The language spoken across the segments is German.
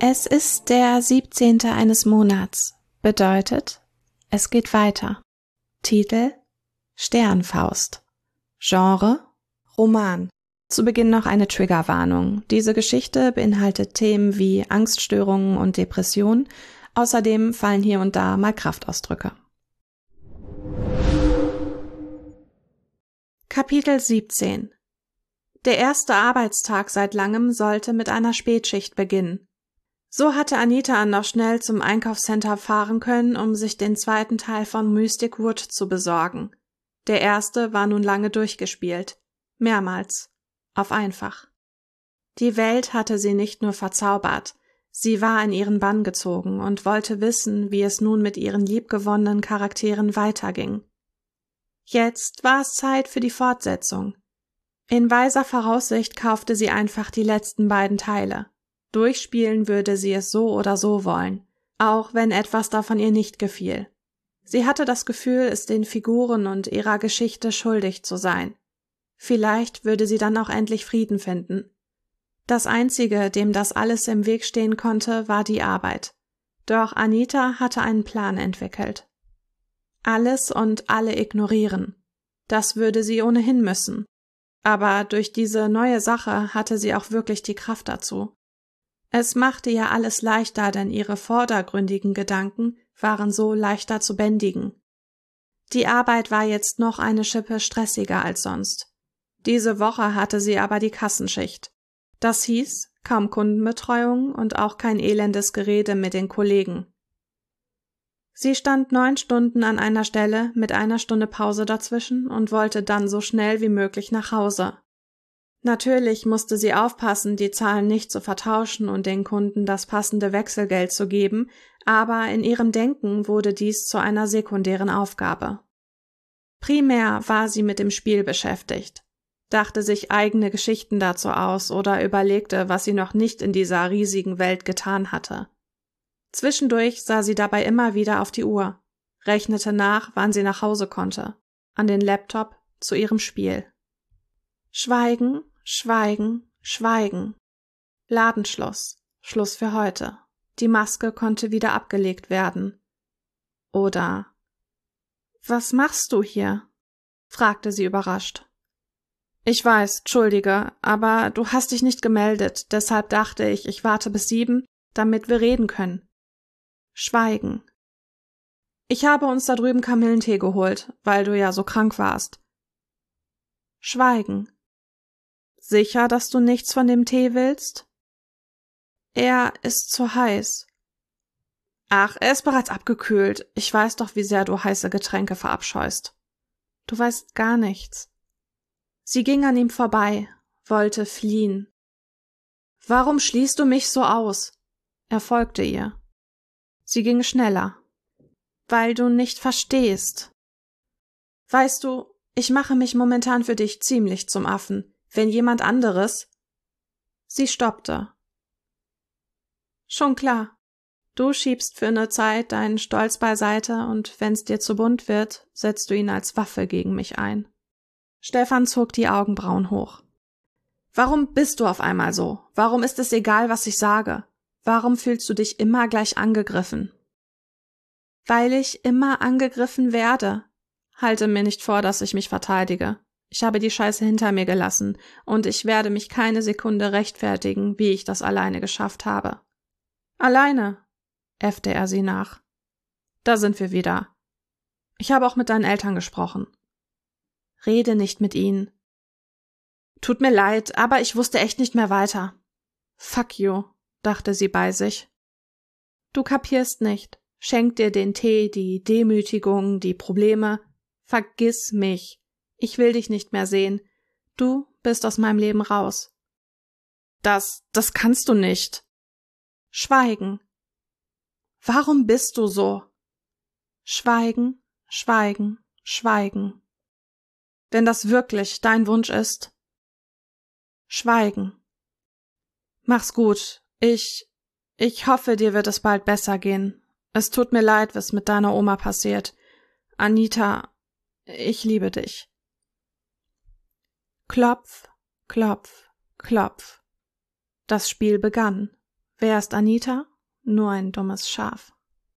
Es ist der 17. eines Monats. Bedeutet, es geht weiter. Titel: Sternfaust. Genre: Roman. Zu Beginn noch eine Triggerwarnung. Diese Geschichte beinhaltet Themen wie Angststörungen und Depressionen. Außerdem fallen hier und da mal Kraftausdrücke. Kapitel 17. Der erste Arbeitstag seit langem sollte mit einer Spätschicht beginnen. So hatte Anita noch schnell zum Einkaufscenter fahren können, um sich den zweiten Teil von Mystic Wood zu besorgen. Der erste war nun lange durchgespielt. Mehrmals. Auf einfach. Die Welt hatte sie nicht nur verzaubert, sie war in ihren Bann gezogen und wollte wissen, wie es nun mit ihren liebgewonnenen Charakteren weiterging. Jetzt war es Zeit für die Fortsetzung. In weiser Voraussicht kaufte sie einfach die letzten beiden Teile. Durchspielen würde sie es so oder so wollen, auch wenn etwas davon ihr nicht gefiel. Sie hatte das Gefühl, es den Figuren und ihrer Geschichte schuldig zu sein. Vielleicht würde sie dann auch endlich Frieden finden. Das Einzige, dem das alles im Weg stehen konnte, war die Arbeit. Doch Anita hatte einen Plan entwickelt. Alles und alle ignorieren. Das würde sie ohnehin müssen. Aber durch diese neue Sache hatte sie auch wirklich die Kraft dazu. Es machte ihr alles leichter, denn ihre vordergründigen Gedanken waren so leichter zu bändigen. Die Arbeit war jetzt noch eine Schippe stressiger als sonst. Diese Woche hatte sie aber die Kassenschicht. Das hieß, kaum Kundenbetreuung und auch kein elendes Gerede mit den Kollegen. Sie stand 9 Stunden an einer Stelle mit 1 Stunde Pause dazwischen und wollte dann so schnell wie möglich nach Hause. Natürlich musste sie aufpassen, die Zahlen nicht zu vertauschen und den Kunden das passende Wechselgeld zu geben, aber in ihrem Denken wurde dies zu einer sekundären Aufgabe. Primär war sie mit dem Spiel beschäftigt, dachte sich eigene Geschichten dazu aus oder überlegte, was sie noch nicht in dieser riesigen Welt getan hatte. Zwischendurch sah sie dabei immer wieder auf die Uhr, rechnete nach, wann sie nach Hause konnte, an den Laptop zu ihrem Spiel. Schweigen, schweigen, schweigen. Ladenschluss, Schluss für heute. Die Maske konnte wieder abgelegt werden. Oder: »Was machst du hier?« fragte sie überrascht. »Ich weiß, entschuldige, aber du hast dich nicht gemeldet, deshalb dachte ich, ich warte bis 7, damit wir reden können.« Schweigen. »Ich habe uns da drüben Kamillentee geholt, weil du ja so krank warst.« Schweigen. »Sicher, dass du nichts von dem Tee willst?« »Er ist zu heiß.« »Ach, er ist bereits abgekühlt. Ich weiß doch, wie sehr du heiße Getränke verabscheust.« »Du weißt gar nichts.« Sie ging an ihm vorbei, wollte fliehen. »Warum schließt du mich so aus?« Er folgte ihr. Sie ging schneller. »Weil du nicht verstehst. Weißt du, ich mache mich momentan für dich ziemlich zum Affen. Wenn jemand anderes…« Sie stoppte. »Schon klar. Du schiebst für eine Zeit deinen Stolz beiseite und wenn's dir zu bunt wird, setzt du ihn als Waffe gegen mich ein.« Stefan zog die Augenbrauen hoch. »Warum bist du auf einmal so? Warum ist es egal, was ich sage? Warum fühlst du dich immer gleich angegriffen?« »Weil ich immer angegriffen werde. Halte mir nicht vor, dass ich mich verteidige. Ich habe die Scheiße hinter mir gelassen und ich werde mich keine Sekunde rechtfertigen, wie ich das alleine geschafft habe.« »Alleine?« äffte er sie nach. »Da sind wir wieder. Ich habe auch mit deinen Eltern gesprochen.« »Rede nicht mit ihnen.« »Tut mir leid, aber ich wusste echt nicht mehr weiter.« »Fuck you«, dachte sie bei sich. »Du kapierst nicht. Schenk dir den Tee, die Demütigung, die Probleme. Vergiss mich. Ich will dich nicht mehr sehen. Du bist aus meinem Leben raus.« Das kannst du nicht.« »Schweigen.« »Warum bist du so?« »Schweigen, schweigen, schweigen. Wenn das wirklich dein Wunsch ist.« »Schweigen. Mach's gut. Ich hoffe, dir wird es bald besser gehen. Es tut mir leid, was mit deiner Oma passiert. Anita, ich liebe dich.« Klopf, klopf, klopf. Das Spiel begann. Wer ist Anita? Nur ein dummes Schaf.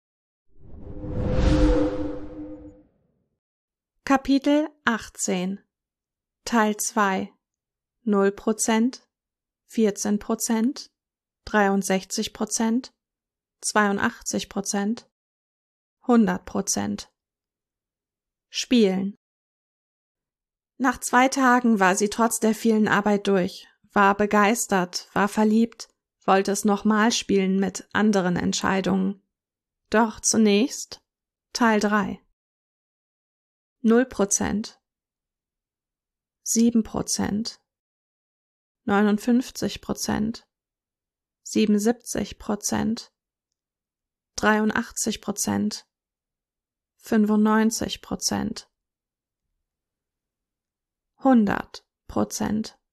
Kapitel 18 Teil 2 0%, 14%, 63%, 82%, 100%. Spielen. Nach 2 Tagen war sie trotz der vielen Arbeit durch, war begeistert, war verliebt, wollte es nochmal spielen mit anderen Entscheidungen. Doch zunächst Teil 3. 0%, 7%, 59%, 77%, 83%, 95%, 100%.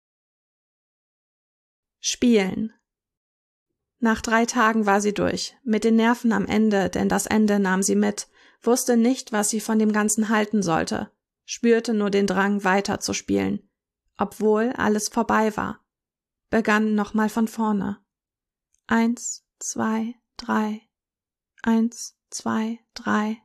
Spielen. Nach 3 Tagen war sie durch, mit den Nerven am Ende, denn das Ende nahm sie mit, wusste nicht, was sie von dem Ganzen halten sollte, spürte nur den Drang, weiter zu spielen, obwohl alles vorbei war. Begann nochmal von vorne. 1, 2, 3, 1, 2, 3,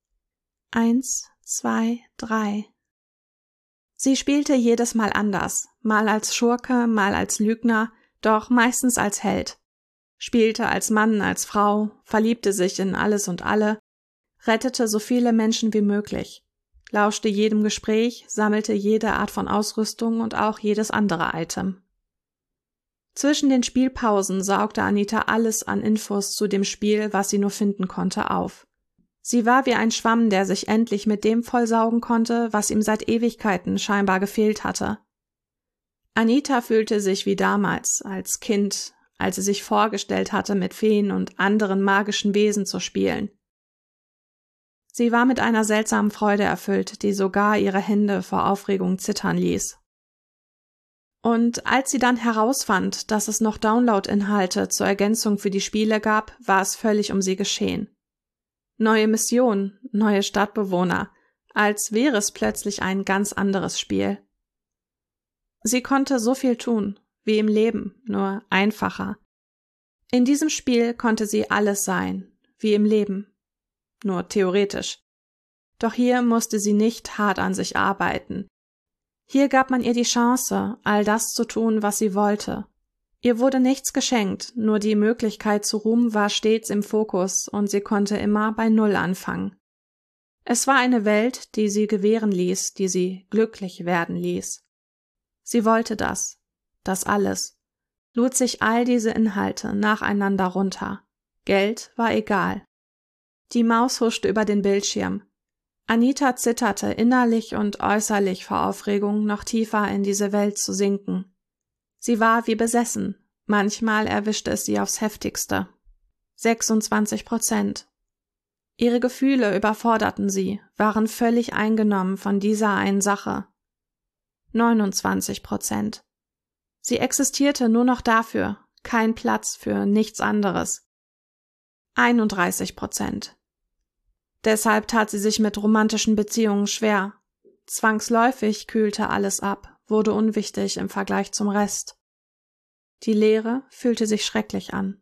1, 2, 3. Sie spielte jedes Mal anders, mal als Schurke, mal als Lügner, doch meistens als Held. Spielte als Mann, als Frau, verliebte sich in alles und alle, rettete so viele Menschen wie möglich, lauschte jedem Gespräch, sammelte jede Art von Ausrüstung und auch jedes andere Item. Zwischen den Spielpausen saugte Anita alles an Infos zu dem Spiel, was sie nur finden konnte, auf. Sie war wie ein Schwamm, der sich endlich mit dem vollsaugen konnte, was ihm seit Ewigkeiten scheinbar gefehlt hatte. Anita fühlte sich wie damals, als Kind, als sie sich vorgestellt hatte, mit Feen und anderen magischen Wesen zu spielen. Sie war mit einer seltsamen Freude erfüllt, die sogar ihre Hände vor Aufregung zittern ließ. Und als sie dann herausfand, dass es noch Download-Inhalte zur Ergänzung für die Spiele gab, war es völlig um sie geschehen. Neue Missionen, neue Stadtbewohner, als wäre es plötzlich ein ganz anderes Spiel. Sie konnte so viel tun, wie im Leben, nur einfacher. In diesem Spiel konnte sie alles sein, wie im Leben, nur theoretisch. Doch hier musste sie nicht hart an sich arbeiten. Hier gab man ihr die Chance, all das zu tun, was sie wollte. Ihr wurde nichts geschenkt, nur die Möglichkeit zu Ruhm war stets im Fokus und sie konnte immer bei Null anfangen. Es war eine Welt, die sie gewähren ließ, die sie glücklich werden ließ. Sie wollte das alles, lud sich all diese Inhalte nacheinander runter. Geld war egal. Die Maus huschte über den Bildschirm. Anita zitterte innerlich und äußerlich vor Aufregung, noch tiefer in diese Welt zu sinken. Sie war wie besessen, manchmal erwischte es sie aufs Heftigste. 26%. Ihre Gefühle überforderten sie, waren völlig eingenommen von dieser einen Sache. 29%. Sie existierte nur noch dafür, kein Platz für nichts anderes. 31%. Deshalb tat sie sich mit romantischen Beziehungen schwer. Zwangsläufig kühlte alles ab, wurde unwichtig im Vergleich zum Rest. Die Leere fühlte sich schrecklich an.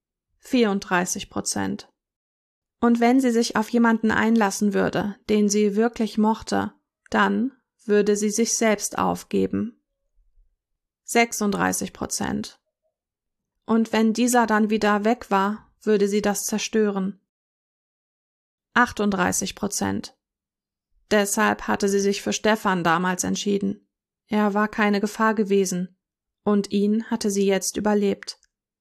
34%. Und wenn sie sich auf jemanden einlassen würde, den sie wirklich mochte, dann würde sie sich selbst aufgeben. 36%. Und wenn dieser dann wieder weg war, würde sie das zerstören. 38%. Deshalb hatte sie sich für Stefan damals entschieden. Er war keine Gefahr gewesen. Und ihn hatte sie jetzt überlebt.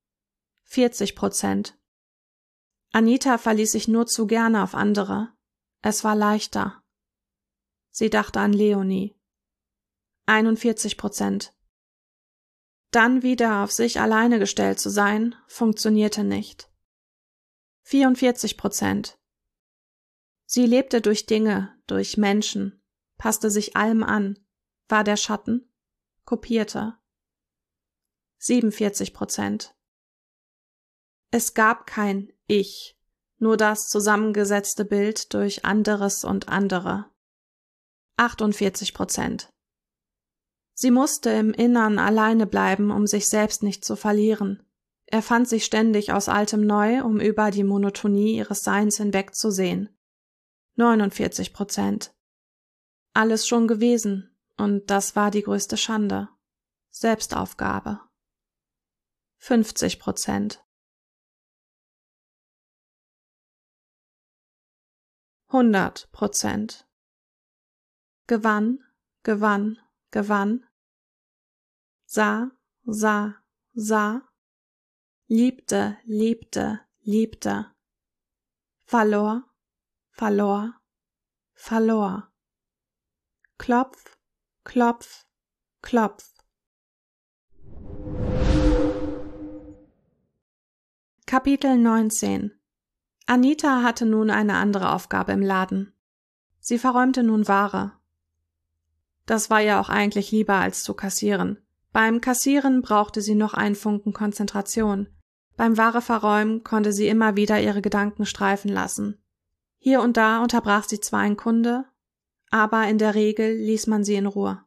40%. Anita verließ sich nur zu gerne auf andere. Es war leichter. Sie dachte an Leonie. 41%. Dann wieder auf sich alleine gestellt zu sein, funktionierte nicht. 44%. Sie lebte durch Dinge, durch Menschen, passte sich allem an, war der Schatten, kopierte. 47%. Es gab kein Ich, nur das zusammengesetzte Bild durch anderes und andere. 48%. Sie musste im Innern alleine bleiben, um sich selbst nicht zu verlieren. Er fand sich ständig aus Altem neu, um über die Monotonie ihres Seins hinwegzusehen. 49%. Alles schon gewesen, und das war die größte Schande. Selbstaufgabe. 50%. 100%. Gewann, gewann, gewann. Sah, sah, sah. Liebte, liebte, liebte. Verlor, verlor, verlor. Klopf, klopf, klopf. Kapitel 19. Anita hatte nun eine andere Aufgabe im Laden. Sie verräumte nun Ware. Das war ja auch eigentlich lieber als zu kassieren. Beim Kassieren brauchte sie noch einen Funken Konzentration. Beim Wareverräumen konnte sie immer wieder ihre Gedanken streifen lassen. Hier und da unterbrach sie zwar einen Kunde, aber in der Regel ließ man sie in Ruhe.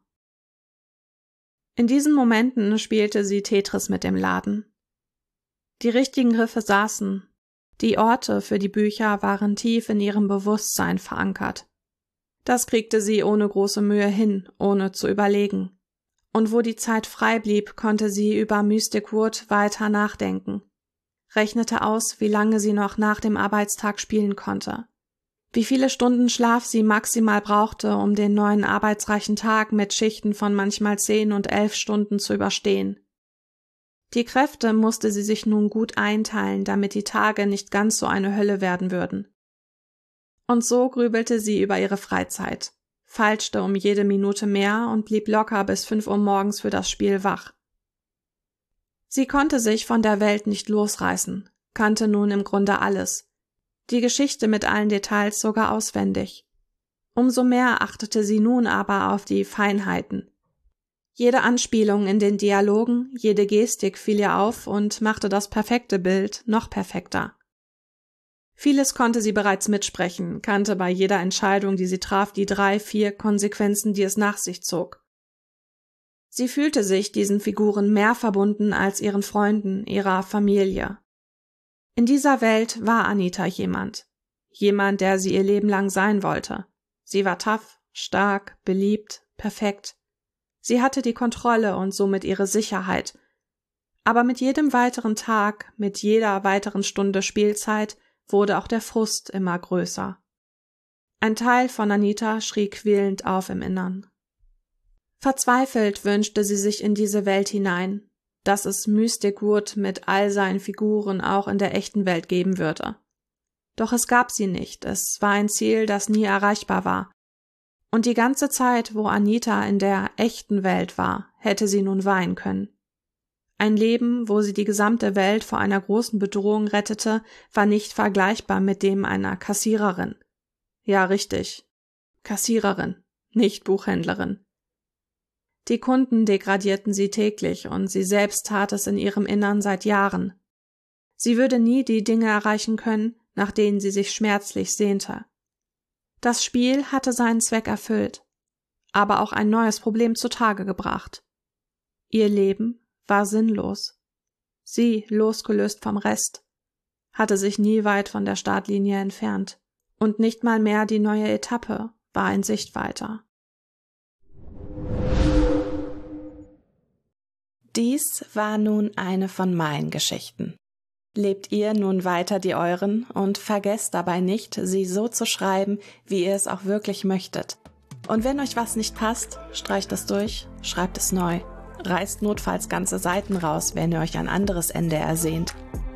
In diesen Momenten spielte sie Tetris mit dem Laden. Die richtigen Griffe saßen. Die Orte für die Bücher waren tief in ihrem Bewusstsein verankert. Das kriegte sie ohne große Mühe hin, ohne zu überlegen. Und wo die Zeit frei blieb, konnte sie über Mystic Wood weiter nachdenken. Rechnete aus, wie lange sie noch nach dem Arbeitstag spielen konnte. Wie viele Stunden Schlaf sie maximal brauchte, um den neuen arbeitsreichen Tag mit Schichten von manchmal 10 und 11 Stunden zu überstehen. Die Kräfte musste sie sich nun gut einteilen, damit die Tage nicht ganz so eine Hölle werden würden. Und so grübelte sie über ihre Freizeit, feilschte um jede Minute mehr und blieb locker bis 5 Uhr morgens für das Spiel wach. Sie konnte sich von der Welt nicht losreißen, kannte nun im Grunde alles, die Geschichte mit allen Details sogar auswendig. Umso mehr achtete sie nun aber auf die Feinheiten. Jede Anspielung in den Dialogen, jede Gestik fiel ihr auf und machte das perfekte Bild noch perfekter. Vieles konnte sie bereits mitsprechen, kannte bei jeder Entscheidung, die sie traf, die 3, 4 Konsequenzen, die es nach sich zog. Sie fühlte sich diesen Figuren mehr verbunden als ihren Freunden, ihrer Familie. In dieser Welt war Anita jemand, der sie ihr Leben lang sein wollte. Sie war tough, stark, beliebt, perfekt. Sie hatte die Kontrolle und somit ihre Sicherheit. Aber mit jedem weiteren Tag, mit jeder weiteren Stunde Spielzeit wurde auch der Frust immer größer. Ein Teil von Anita schrie quälend auf im Innern. Verzweifelt wünschte sie sich in diese Welt hinein, dass es Mystic Wood mit all seinen Figuren auch in der echten Welt geben würde. Doch es gab sie nicht, es war ein Ziel, das nie erreichbar war. Und die ganze Zeit, wo Anita in der echten Welt war, hätte sie nun weinen können. Ein Leben, wo sie die gesamte Welt vor einer großen Bedrohung rettete, war nicht vergleichbar mit dem einer Kassiererin. Ja, richtig. Kassiererin, nicht Buchhändlerin. Die Kunden degradierten sie täglich und sie selbst tat es in ihrem Innern seit Jahren. Sie würde nie die Dinge erreichen können, nach denen sie sich schmerzlich sehnte. Das Spiel hatte seinen Zweck erfüllt, aber auch ein neues Problem zutage gebracht. Ihr Leben war sinnlos. Sie, losgelöst vom Rest, hatte sich nie weit von der Startlinie entfernt, und nicht mal mehr die neue Etappe war in Sichtweite. Dies war nun eine von meinen Geschichten. Lebt ihr nun weiter die euren und vergesst dabei nicht, sie so zu schreiben, wie ihr es auch wirklich möchtet. Und wenn euch was nicht passt, streicht es durch, schreibt es neu. Reißt notfalls ganze Seiten raus, wenn ihr euch ein anderes Ende ersehnt.